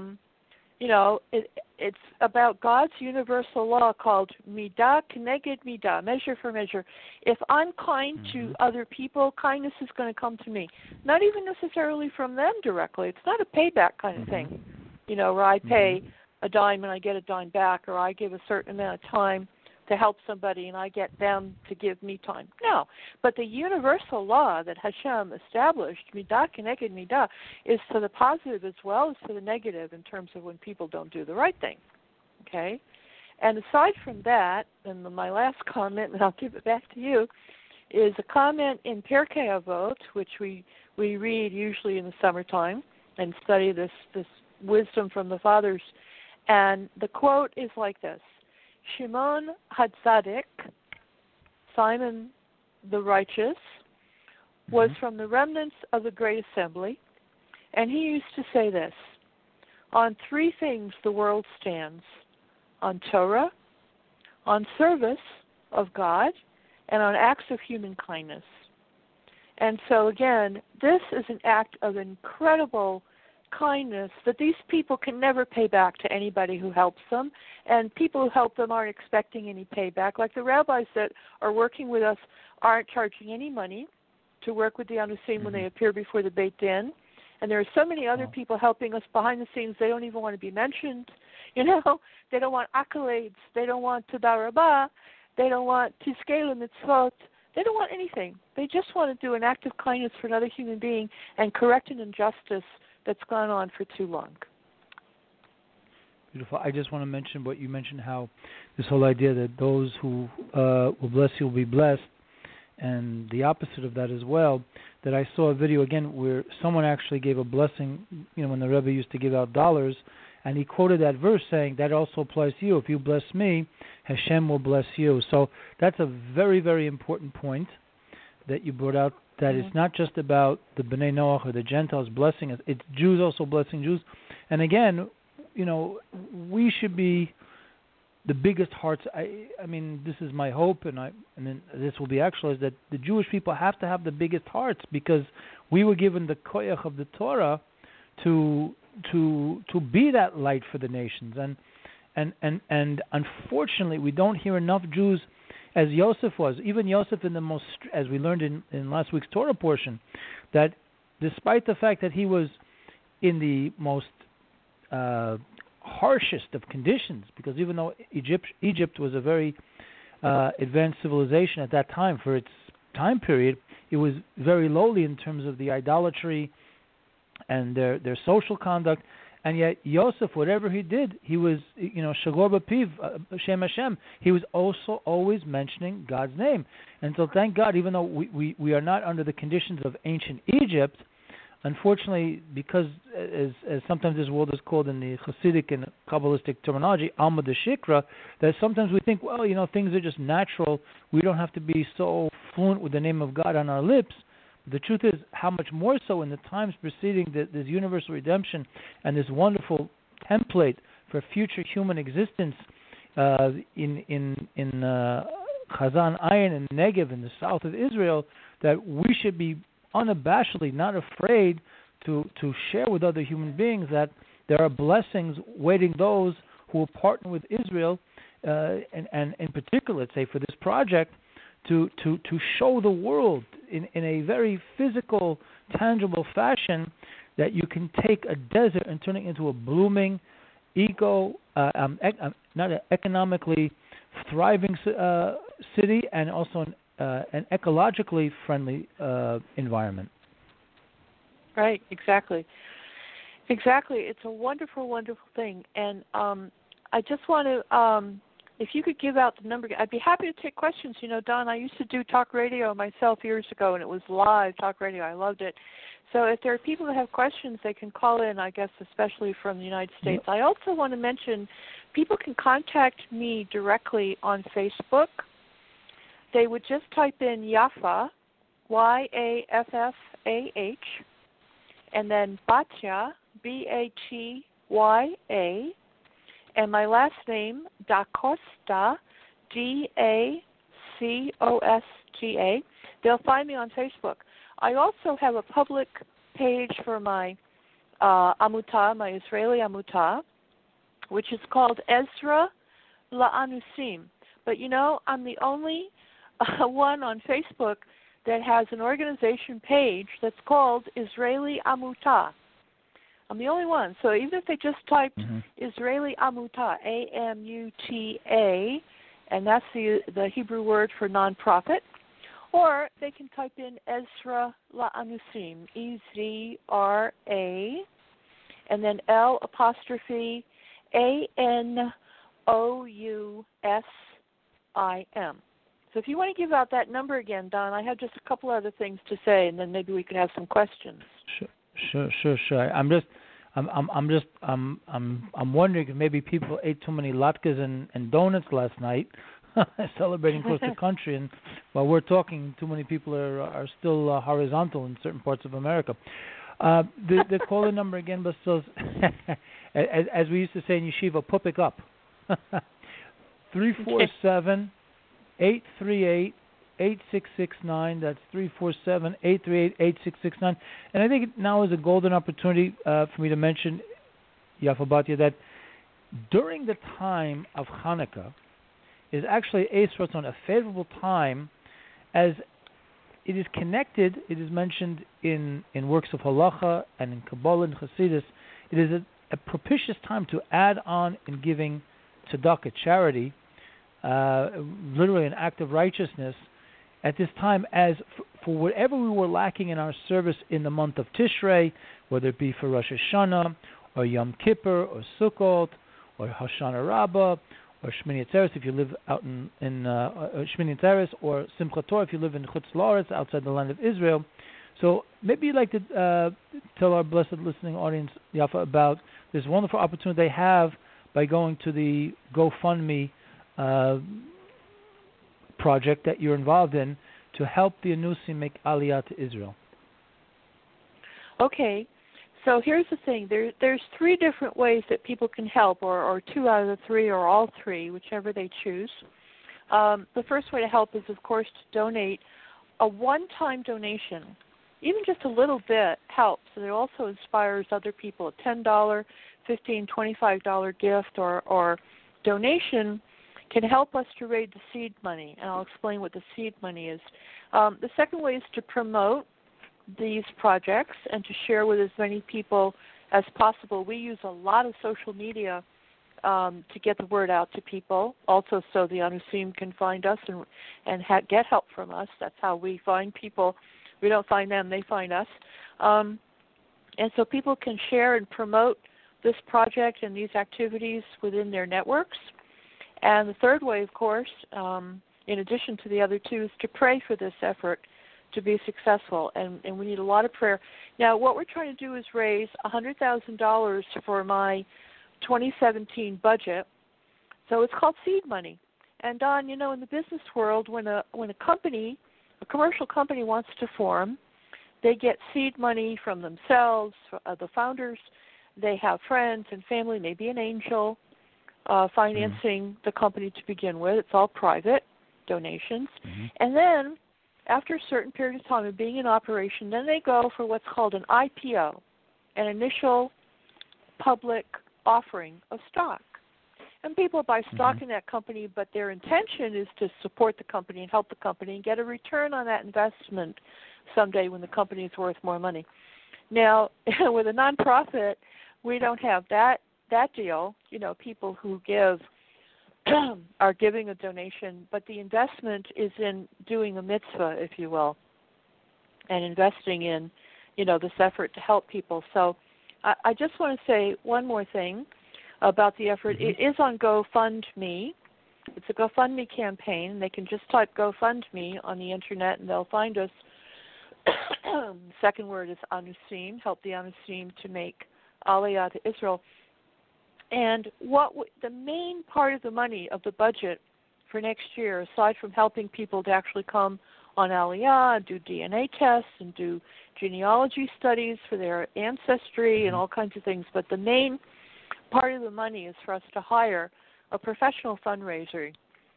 it's about God's universal law called midah keneged midah, measure for measure. If I'm kind to other people, kindness is going to come to me. Not even necessarily from them directly. It's not a payback kind of thing, where I pay a dime and I get a dime back, or I give a certain amount of time to help somebody and I get them to give me time. No. But the universal law that Hashem established, midah keneged midah, is for the positive as well as for the negative in terms of when people don't do the right thing. Okay? And aside from that, and my last comment, and I'll give it back to you, is a comment in Pirkei Avot, which we read usually in the summertime and study this wisdom from the fathers. And the quote is like this: Shimon HaTzadik, Simon the righteous, was from the remnants of the great assembly, and he used to say this: on three things the world stands, on Torah, on service of God, and on acts of human kindness. And so again, this is an act of incredible kindness that these people can never pay back to anybody who helps them, and people who help them aren't expecting any payback. Like the rabbis that are working with us aren't charging any money to work with the Anusim when they appear before the Beit Din, and there are so many other people helping us behind the scenes. They don't even want to be mentioned. You know, they don't want accolades. They don't want Toda Rabah. They don't want Tizkei Mitzvot. They don't want anything. They just want to do an act of kindness for another human being and correct an injustice that's gone on for too long. Beautiful. I just want to mention what you mentioned, how this whole idea that those who will bless you will be blessed, and the opposite of that as well, that I saw a video again where someone actually gave a blessing, when the Rebbe used to give out dollars, and he quoted that verse saying that also applies to you. If you bless me, Hashem will bless you. So that's a very, very important point that you brought out, that it's not just about the Bnei Noach or the Gentiles blessing us, it's Jews also blessing Jews. And again, we should be the biggest hearts. I mean, this is my hope, and then this will be actualized, that the Jewish people have to have the biggest hearts, because we were given the koyach of the Torah to be that light for the nations, and unfortunately we don't hear enough Jews, as Yosef was. Even Yosef, in the most, as we learned in last week's Torah portion, that despite the fact that he was in the most harshest of conditions, because even though Egypt was a very advanced civilization at that time for its time period, it was very lowly in terms of the idolatry and their social conduct. And yet Yosef, whatever he did, he was, Shagor B'Piv, Shem Hashem, he was also always mentioning God's name. And so thank God, even though we are not under the conditions of ancient Egypt, unfortunately, because as sometimes this world is called in the Hasidic and Kabbalistic terminology, Alma de Shikra, that sometimes we think, well, things are just natural. We don't have to be so fluent with the name of God on our lips. The truth is, how much more so in the times preceding this universal redemption and this wonderful template for future human existence in Chazan Ayin and Negev in the south of Israel, that we should be unabashedly not afraid to share with other human beings that there are blessings waiting those who will partner with Israel, and in particular, let's say, for this project, to show the world in a very physical, tangible fashion that you can take a desert and turn it into a blooming, not an economically thriving city, and also an ecologically friendly environment. Right, exactly. It's a wonderful, wonderful thing. And I just want to, if you could give out the number, I'd be happy to take questions. Don, I used to do talk radio myself years ago, and it was live talk radio. I loved it. So if there are people that have questions, they can call in, I guess, especially from the United States. I also want to mention people can contact me directly on Facebook. They would just type in Yaffah, Yaffah, and then Batya, Batya, and my last name, Dacosta, Dacosta. They'll find me on Facebook. I also have a public page for my Amutah, my Israeli Amutah, which is called Ezra La'anusim. But I'm the only one on Facebook that has an organization page that's called Israeli Amutah. I'm the only one. So even if they just typed Israeli Amutah, A-M-U-T-A, and that's the Hebrew word for nonprofit, or they can type in Ezra La'anusim, E-Z-R-A, and then L'-A-N-O-U-S-I-M. So if you want to give out that number again, Don, I have just a couple other things to say, and then maybe we could have some questions. Sure. I'm wondering if maybe people ate too many latkes and donuts last night, celebrating across the country, and while we're talking, too many people are still horizontal in certain parts of America. The caller number again, Bastos, as we used to say in yeshiva, pupik up. 347-838-8669. That's 347-838-8669. And I think now is a golden opportunity for me to mention, Yaffah Batya, that during the time of Hanukkah is actually a favorable time, as it is connected, it is mentioned in works of Halacha and in Kabbalah and Chassidus, it is a propitious time to add on in giving tzedakah, charity, literally an act of righteousness at this time, as for whatever we were lacking in our service in the month of Tishrei, whether it be for Rosh Hashanah or Yom Kippur or Sukkot or Hoshana Rabbah or Shmini Atzeres if you live out in Shmini Atzeres, or Simchat Torah if you live in Chutz La'aretz, outside the land of Israel. So maybe you'd like to tell our blessed listening audience, Yafa, about this wonderful opportunity they have by going to the GoFundMe project that you're involved in to help the Anusim make Aliyah to Israel. Okay. So here's the thing. There's three different ways that people can help, or two out of the three, or all three, whichever they choose. The first way to help is, of course, to donate a one-time donation. Even just a little bit helps, and it also inspires other people. A $10, $15, $25 gift or donation can help us to raise the seed money, and I'll explain what the seed money is. The second way is to promote these projects and to share with as many people as possible. We use a lot of social media to get the word out to people, also so the Anusim can find us and get help from us. That's how we find people. We don't find them, they find us. And so people can share and promote this project and these activities within their networks. And the third way, of course, in addition to the other two, is to pray for this effort to be successful, and we need a lot of prayer. Now, what we're trying to do is raise $100,000 for my 2017 budget, so it's called seed money. And Don, in the business world, when a company, a commercial company wants to form, they get seed money from themselves, the founders. They have friends and family, maybe an angel, financing the company to begin with. It's all private donations. And then after a certain period of time of being in operation, then they go for what's called an IPO, an initial public offering of stock. And people buy stock in that company, but their intention is to support the company and help the company and get a return on that investment someday when the company is worth more money. Now, with a nonprofit, we don't have that deal. People who give are giving a donation, but the investment is in doing a mitzvah, if you will, and investing in, this effort to help people. So I just want to say one more thing about the effort. It is on GoFundMe. It's a GoFundMe campaign. They can just type GoFundMe on the Internet, and they'll find us. The second word is Anusim, help the Anusim to make Aliyah to Israel. And the main part of the money of the budget for next year, aside from helping people to actually come on Aliyah and do DNA tests and do genealogy studies for their ancestry and all kinds of things, but the main part of the money is for us to hire a professional fundraiser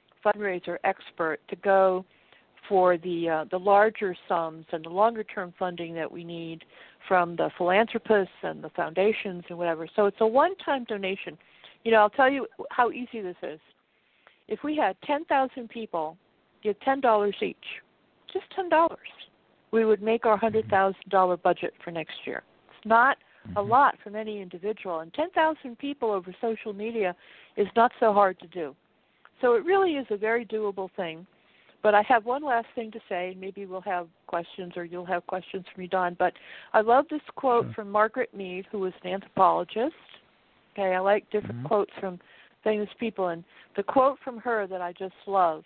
expert to go for the larger sums and the longer-term funding that we need from the philanthropists and the foundations and whatever. So it's a one-time donation. I'll tell you how easy this is. If we had 10,000 people give $10 each, just $10, we would make our $100,000 budget for next year. It's not a lot from any individual, and 10,000 people over social media is not so hard to do. So it really is a very doable thing. But I have one last thing to say. Maybe we'll have questions, or you'll have questions from me, Don. But I love this quote from Margaret Mead, who was an anthropologist. Okay, I like different quotes from famous people. And the quote from her that I just love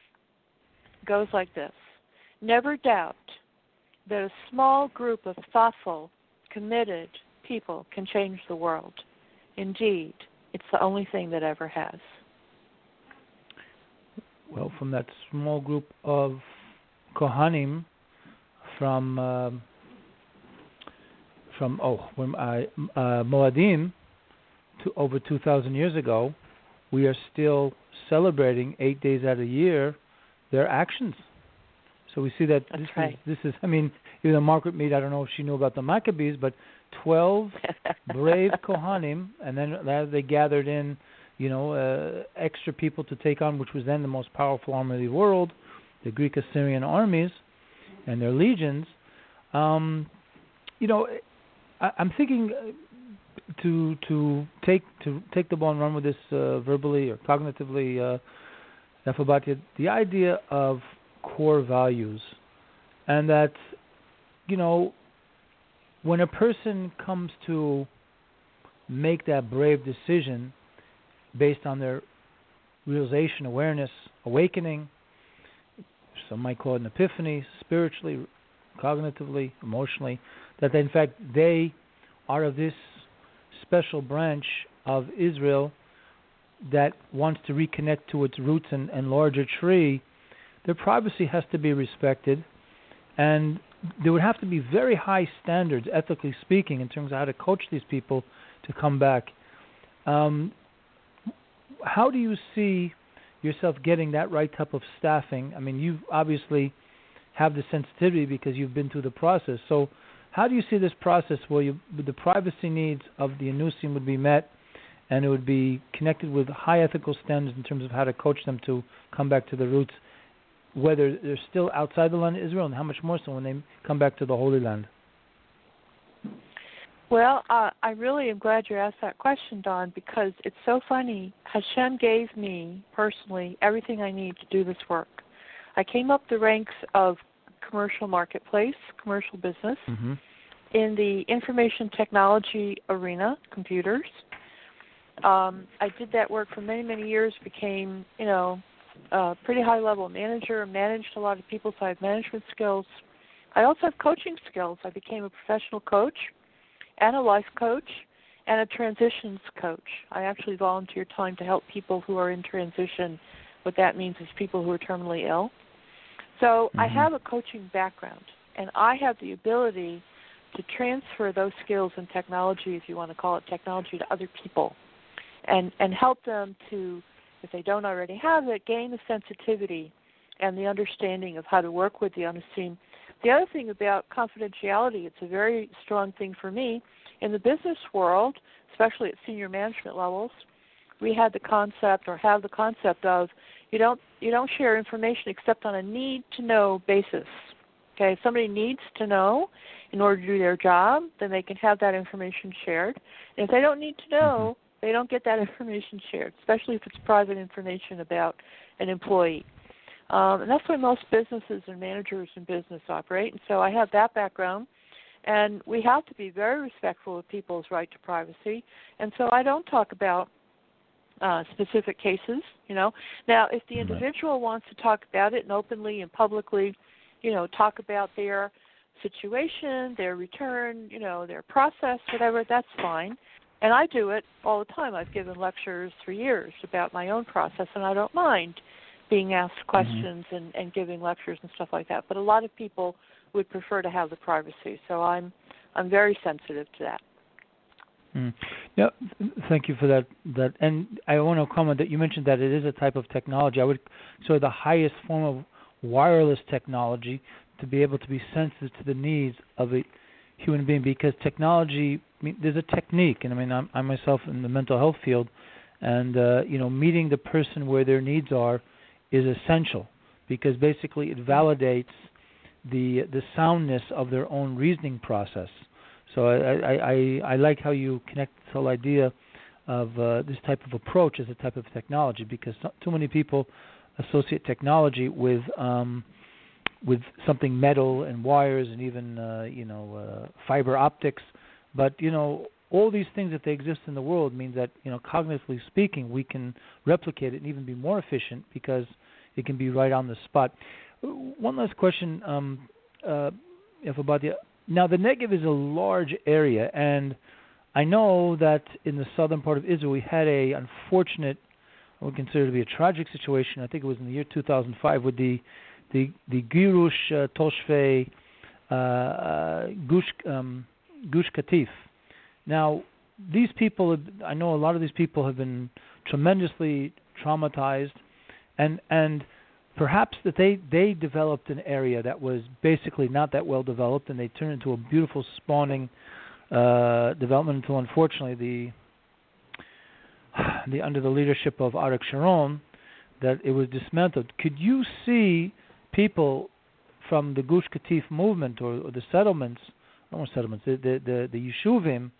goes like this: "Never doubt that a small group of thoughtful, committed people can change the world. Indeed, it's the only thing that ever has." Well, from that small group of Kohanim from Moadim to over 2,000 years ago, we are still celebrating 8 days out of the year their actions. So we see that this is, even Margaret Mead, I don't know if she knew about the Maccabees, but 12 brave Kohanim, and then they gathered in extra people to take on, which was then the most powerful army of the world, the Greek Assyrian armies and their legions. I'm thinking to take the ball and run with this verbally or cognitively, Yofabatia, the idea of core values, and that, you know, when a person comes to make that brave decision based on their realization, awareness, awakening, some might call it an epiphany, spiritually, cognitively, emotionally, that in fact they are of this special branch of Israel that wants to reconnect to its roots and larger tree, their privacy has to be respected, and there would have to be very high standards, ethically speaking, in terms of how to coach these people to come back. How do you see yourself getting that right type of staffing? I mean, you obviously have the sensitivity because you've been through the process. So how do you see this process where the privacy needs of the Anusim would be met, and it would be connected with high ethical standards in terms of how to coach them to come back to the roots, whether they're still outside the land of Israel, and how much more so when they come back to the Holy Land? Well, I really am glad you asked that question, Don, because it's so funny. Hashem gave me, personally, everything I need to do this work. I came up the ranks of commercial marketplace, commercial business, in the information technology arena, computers. I did that work for many, many years, became, a pretty high-level manager, managed a lot of people, so I have management skills. I also have coaching skills. I became a professional coach and a life coach and a transitions coach. I actually volunteer time to help people who are in transition. What that means is people who are terminally ill. So I have a coaching background, and I have the ability to transfer those skills and technology, if you want to call it technology, to other people and help them to, if they don't already have it, gain the sensitivity and the understanding of how to work with the unseen. The other thing about confidentiality, it's a very strong thing for me. In the business world, especially at senior management levels, we had the concept or have the concept of you don't share information except on a need-to-know basis. Okay, if somebody needs to know in order to do their job, then they can have that information shared. And if they don't need to know, they don't get that information shared, especially if it's private information about an employee. And that's why most businesses and managers in business operate. And so I have that background. And we have to be very respectful of people's right to privacy. And so I don't talk about specific cases, Now, if the individual wants to talk about it and openly and publicly, talk about their situation, their return, their process, whatever, that's fine. And I do it all the time. I've given lectures for years about my own process, and I don't mind being asked questions and giving lectures and stuff like that. But a lot of people would prefer to have the privacy, so I'm very sensitive to that. Yeah, thank you for that. And I want to comment that you mentioned that it is a type of technology. I would say the highest form of wireless technology to be able to be sensitive to the needs of a human being, because technology, there's a technique, and I'm myself in the mental health field, and meeting the person where their needs are is essential, because basically it validates the soundness of their own reasoning process. So I like how you connect this whole idea of this type of approach as a type of technology, because too many people associate technology with something metal and wires and even fiber optics. But all these things, that they exist in the world, means that cognitively speaking, we can replicate it and even be more efficient because it can be right on the spot. One last question, Yofabatia. Now, the Negev is a large area, and I know that in the southern part of Israel we had a unfortunate, I would consider to be a tragic situation. I think it was in the year 2005 with the Girush Toshvei Gush Katif. Now, these people, I know a lot of these people have been tremendously traumatized, and perhaps that they developed an area that was basically not that well developed, and they turned into a beautiful spawning development until, unfortunately, the under the leadership of Arik Sharon, that it was dismantled. Could you see people from the Gush Katif movement or the settlements, not settlements, the Yeshuvim,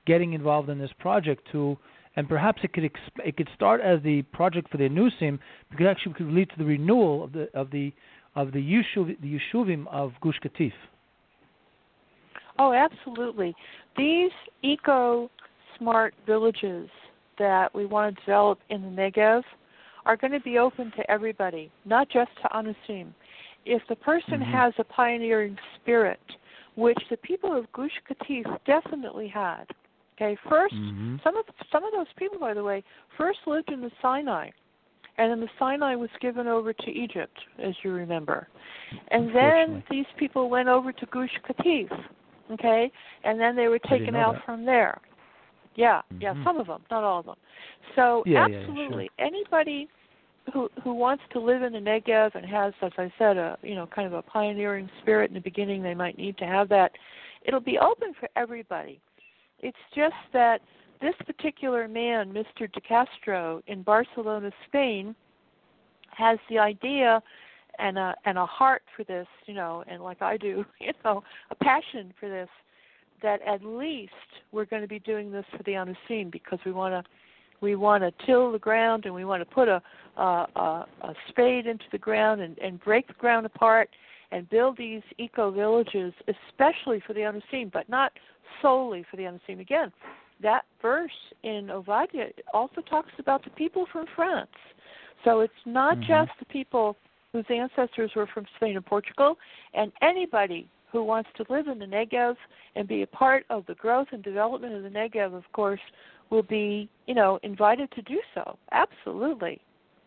getting involved in this project too. And perhaps it could start as the project for the Anusim, because actually could lead to the renewal of the Yeshuvim of Gush Katif. Oh, absolutely. These eco-smart villages that we want to develop in the Negev are going to be open to everybody, not just to Anusim. If the person has a pioneering spirit, which the people of Gush Katif definitely had. Okay, first, some of those people, by the way, first lived in the Sinai, and then the Sinai was given over to Egypt, as you remember. And then these people went over to Gush Katif, okay, and then they were taken out from there. Yeah, some of them, not all of them. So absolutely, anybody who wants to live in the Negev and has, as I said, kind of a pioneering spirit in the beginning, they might need to have that. It'll be open for everybody. It's just that this particular man, Mr. De Castro, in Barcelona, Spain, has the idea and a heart for this, and like I do, a passion for this, that at least we're going to be doing this for the Anusim, because we want to till the ground, and we want to put a spade into the ground and break the ground apart and build these eco-villages, especially for the Anusim, but not solely for the Anusim. Again, that verse in Ovadia also talks about the people from France. So it's not just the people whose ancestors were from Spain and Portugal, and anybody who wants to live in the Negev and be a part of the growth and development of the Negev, of course, will be, invited to do so. Absolutely.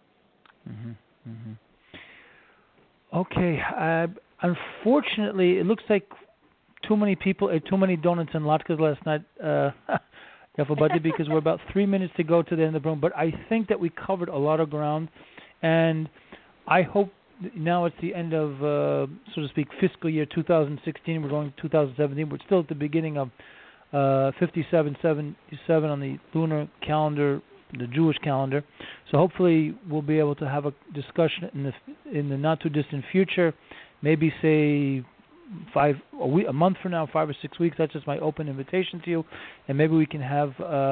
Okay. Unfortunately, it looks like too many people ate too many donuts and latkes last night, because we're about 3 minutes to go to the end of the program. But I think that we covered a lot of ground, and I hope now it's the end of, so to speak, fiscal year 2016. We're going to 2017. We're still at the beginning of 5777 on the lunar calendar, the Jewish calendar. So hopefully we'll be able to have a discussion in the not too distant future, maybe say a month from now, 5 or 6 weeks. That's just my open invitation to you, and maybe we can have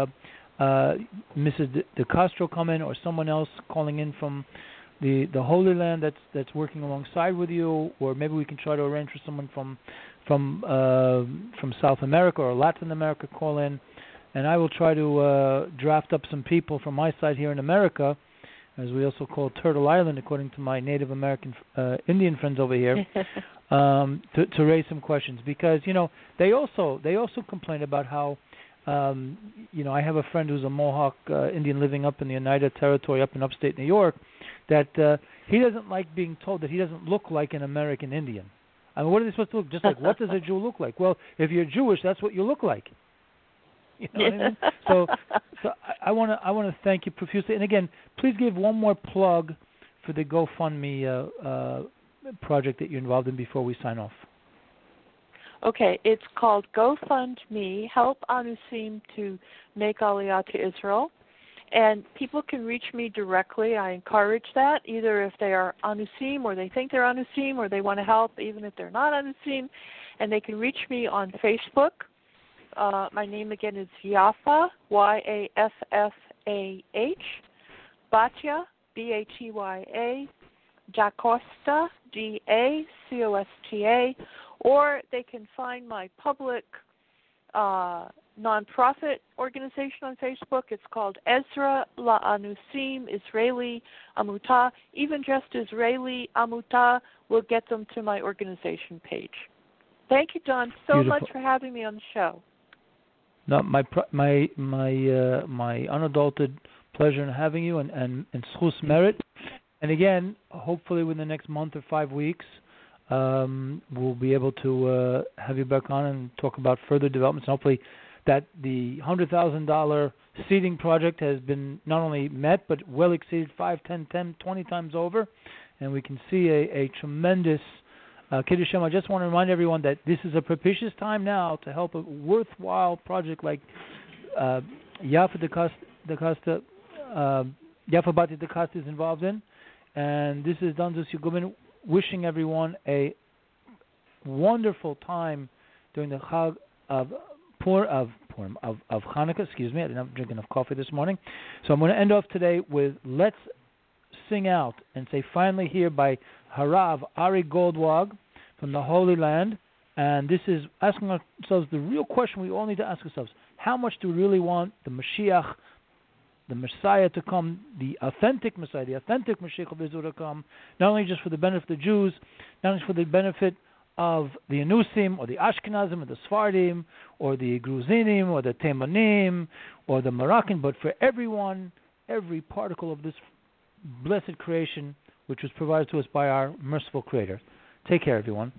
Mrs. De Castro come in, or someone else calling in from the Holy Land that's working alongside with you, or maybe we can try to arrange for someone from South America or Latin America call in, and I will try to draft up some people from my side here in America, as we also call Turtle Island, according to my Native American Indian friends over here, to raise some questions, because they also complain about how I have a friend who's a Mohawk Indian living up in the Oneida Territory up in upstate New York, that he doesn't like being told that he doesn't look like an American Indian. I mean, what are they supposed to look? Just like, what does a Jew look like? Well, if you're Jewish, that's what you look like. You know what I mean? So I want to thank you profusely. And again, please give one more plug for the GoFundMe project that you're involved in before we sign off. Okay, it's called GoFundMe, Help Anusim to Make Aliyah to Israel. And people can reach me directly. I encourage that, either if they are Anusim or they think they're Anusim or they want to help even if they're not Anusim. And they can reach me on Facebook. My name again is Yaffa, Yaffah, Batya, Batya, Dacosta, Dacosta, or they can find my public nonprofit organization on Facebook. It's called Ezra LaAnusim Israeli Amutah. Even just Israeli Amutah will get them to my organization page. Thank you, Don, so Beautiful. much for having me on the show. No, my unadulterated pleasure in having you, and schus merit. And again, hopefully within the next month or 5 weeks, we'll be able to have you back on and talk about further developments. And hopefully that the $100,000 seeding project has been not only met, but well exceeded 5, 10, 20 times over. And we can see a tremendous Kiddush Hashem. I just want to remind everyone that this is a propitious time now to help a worthwhile project like Yaffa Batya De Casta is involved in. And this is Don Zusugubin wishing everyone a wonderful time during the Chag of Hanukkah. Excuse me, I didn't drink enough coffee this morning. So I'm going to end off today with Let's Sing Out and say Finally Here by Harav Ari Goldwag from the Holy Land. And this is asking ourselves the real question we all need to ask ourselves. How much do we really want the Mashiach, the Messiah to come, the authentic Messiah, the authentic Mashiach of Israel to come, not only just for the benefit of the Jews, not only for the benefit of the Anusim or the Ashkenazim or the Sfardim or the Gruzinim or the Temanim or the Moroccan, but for everyone, every particle of this blessed creation which was provided to us by our merciful Creator. Take care, everyone.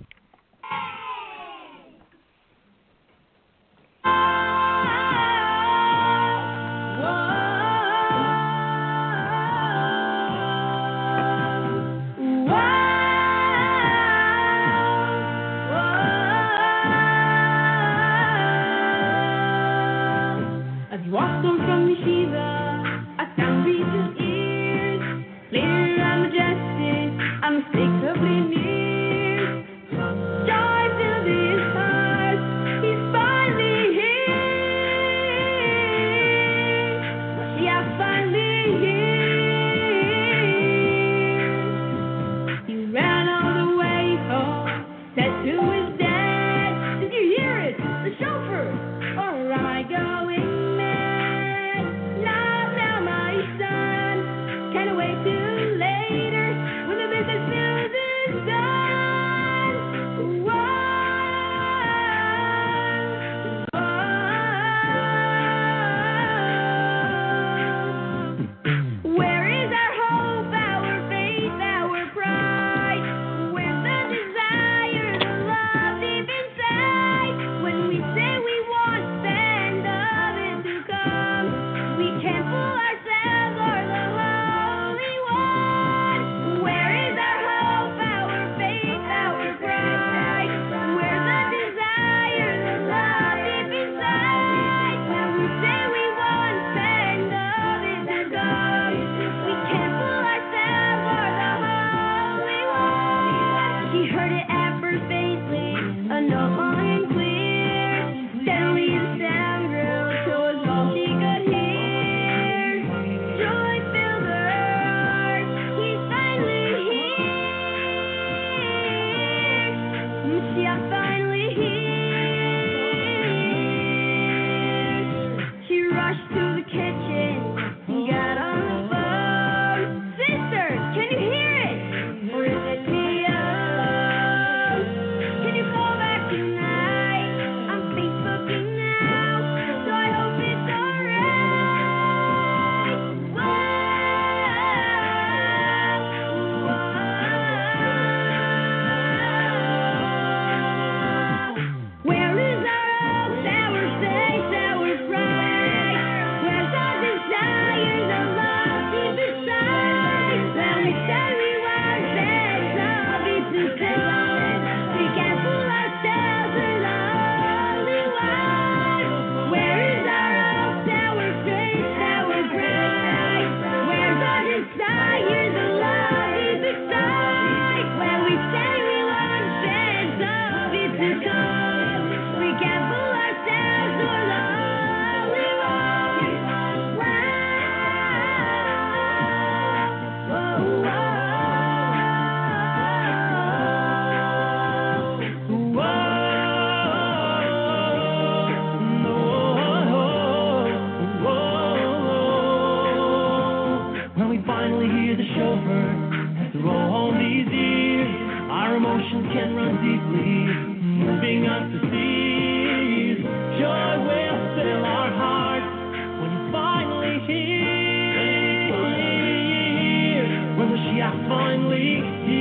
Finally